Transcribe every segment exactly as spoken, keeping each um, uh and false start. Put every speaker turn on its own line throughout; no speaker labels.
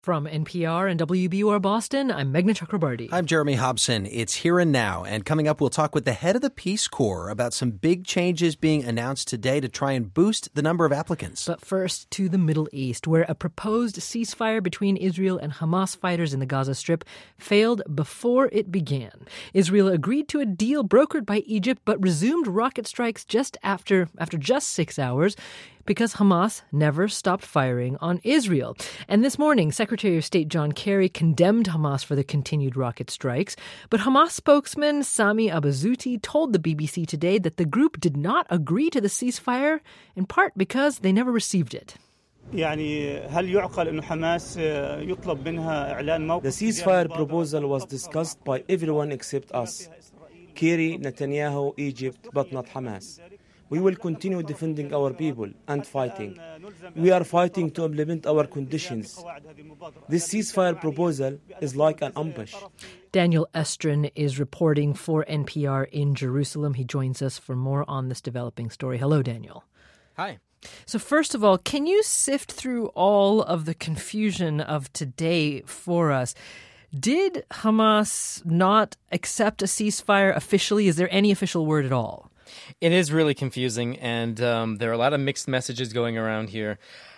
From N P R and W B U R Boston, I'm Meghna Chakrabarti.
I'm Jeremy Hobson. It's Here and Now, and coming up, we'll talk with the head of the Peace Corps about some big changes being announced today to try and boost the number of applicants.
But first, to the Middle East, where a proposed ceasefire between Israel and Hamas fighters in the Gaza Strip failed before it began. Israel agreed to a deal brokered by Egypt, but resumed rocket strikes just after, after just six hours. Because Hamas never stopped firing on Israel. And this morning, Secretary of State John Kerry condemned Hamas for the continued rocket strikes. But Hamas spokesman Sami Abu-Zuhti told the B B C today that the group did not agree to the ceasefire, in part because they never received it.
The
ceasefire proposal was discussed by everyone except us. Kerry, Netanyahu, Egypt, but not Hamas. We will continue defending our people and fighting. We are fighting to implement our conditions. This ceasefire proposal is like an ambush.
Daniel Estrin is reporting for N P R in Jerusalem. He joins us for more on this developing story. Hello, Daniel.
Hi.
So first of all, can you sift through all of the confusion of today for us? Did Hamas not accept a ceasefire officially? Is there any official word at all?
It is really confusing, and um, there are a lot of mixed messages going around here.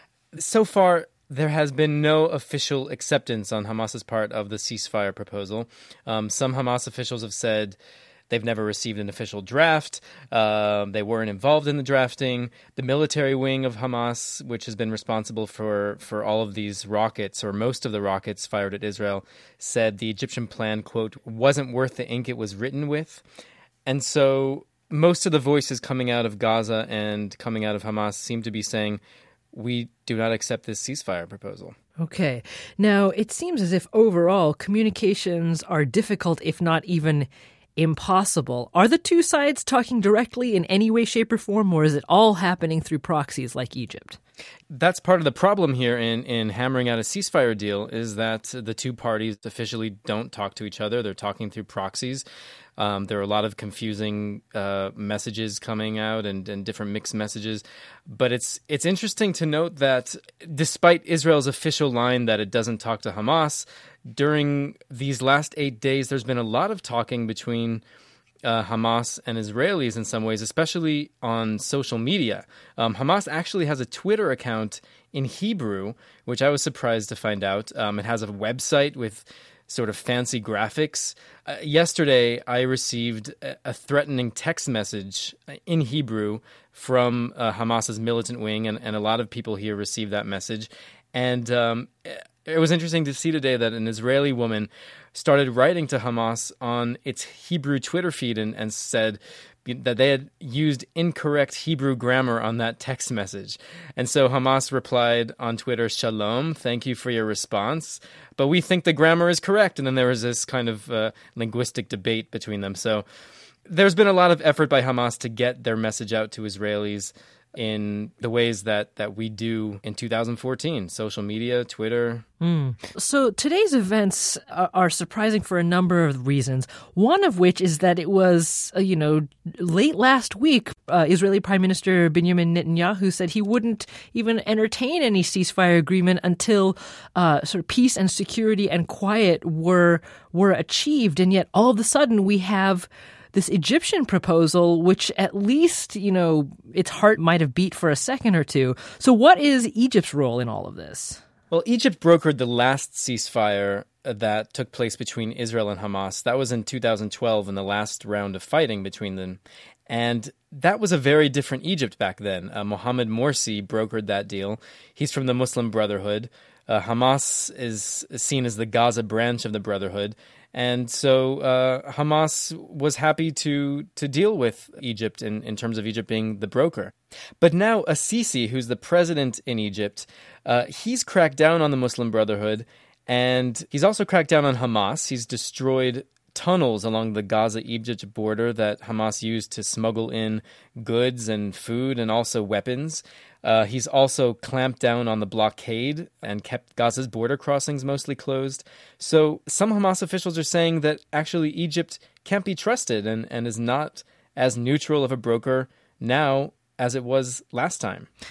So far, there has been no official acceptance on Hamas's part of the ceasefire proposal. Um, some Hamas officials have said they've never received an official draft. Uh, they weren't involved in the drafting. The military wing of Hamas, which has been responsible for, for all of these rockets, or most of the rockets fired at Israel, said the Egyptian plan, quote, wasn't worth the ink it was written with. And so most of the voices coming out of Gaza and coming out of Hamas seem to be saying, we do not accept this ceasefire proposal.
Okay. Now, it seems as if overall communications are difficult, if not even impossible. Are the two sides talking directly in any way, shape, or form, or is it all happening through proxies like Egypt?
That's part of the problem here in, in hammering out a ceasefire deal is that the two parties officially don't talk to each other. They're talking through proxies. Um, there are a lot of confusing uh, messages coming out and, and different mixed messages. But it's it's interesting to note that despite Israel's official line that it doesn't talk to Hamas, during these last eight days, there's been a lot of talking between uh, Hamas and Israelis in some ways, especially on social media. Um, Hamas actually has a Twitter account in Hebrew, which I was surprised to find out. Um, it has a website with sort of fancy graphics. Uh, yesterday, I received a, a threatening text message in Hebrew from uh, Hamas's militant wing, and, and a lot of people here received that message. And um, it was interesting to see today that an Israeli woman started writing to Hamas on its Hebrew Twitter feed and, and said that they had used incorrect Hebrew grammar on that text message. And so Hamas replied on Twitter, "Shalom, thank you for your response, but we think the grammar is correct." And then there was this kind of uh, linguistic debate between them. So there's been a lot of effort by Hamas to get their message out to Israelis in the ways that, that we do in two thousand fourteen, social media, Twitter.
Mm. So today's events are, are surprising for a number of reasons. One of which is that it was, uh, you know, late last week, uh, Israeli Prime Minister Benjamin Netanyahu said he wouldn't even entertain any ceasefire agreement until uh, sort of peace and security and quiet were were achieved. And yet all of a sudden we have this Egyptian proposal, which at least, you know, its heart might have beat for a second or two. So what is Egypt's role in all of this?
Well, Egypt brokered the last ceasefire that took place between Israel and Hamas. That was in two thousand twelve in the last round of fighting between them. And that was a very different Egypt back then. Uh, Mohammed Morsi brokered that deal. He's from the Muslim Brotherhood. Uh, Hamas is seen as the Gaza branch of the Brotherhood. And so uh, Hamas was happy to to deal with Egypt in, in terms of Egypt being the broker. But now Assisi, who's the president in Egypt, uh, he's cracked down on the Muslim Brotherhood, and he's also cracked down on Hamas. He's destroyed tunnels along the Gaza-Egypt border that Hamas used to smuggle in goods and food and also weapons. Uh, he's also clamped down on the blockade and kept Gaza's border crossings mostly closed. So some Hamas officials are saying that actually Egypt can't be trusted and, and is not as neutral of a broker now as it was last time.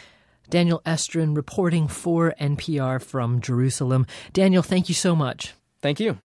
Daniel Estrin reporting for N P R from Jerusalem. Daniel, thank you so much.
Thank you.